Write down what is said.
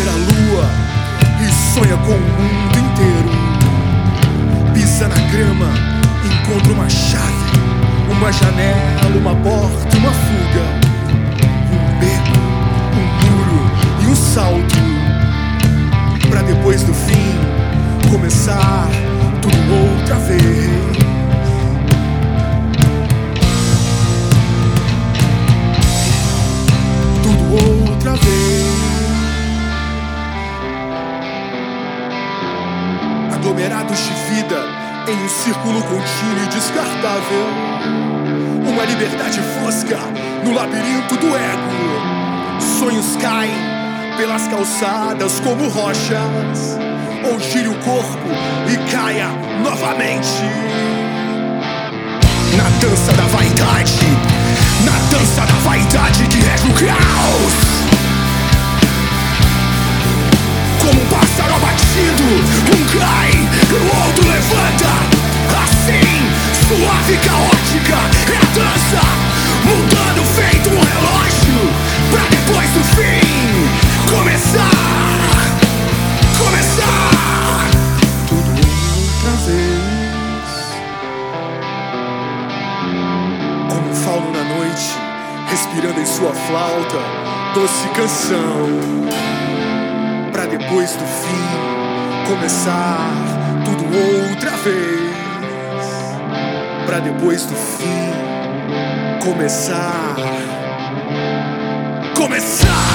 ver a lua e sonha com o mundo inteiro. Pisa na grama, encontra uma chave, uma janela, uma porta, uma fuga, um beco, um muro e um salto, pra depois do fim começar tudo outra vez. Tudo outra vez. Aglomerados de vida em um círculo contínuo e descartável. Uma liberdade fosca no labirinto do ego. Sonhos caem pelas calçadas como rochas, ou gire o corpo e caia novamente. Na dança da vaidade, na dança da vaidade que rege o caos. Como um pássaro abatido, um cai e o outro levanta. Assim, suave e caótica é a dança, mudando feito um relógio, pra depois do fim começar, começar tudo outra vez. Como um fauno na noite, respirando em sua flauta, doce canção, pra depois do fim começar tudo outra vez. Pra depois do fim começar, começar.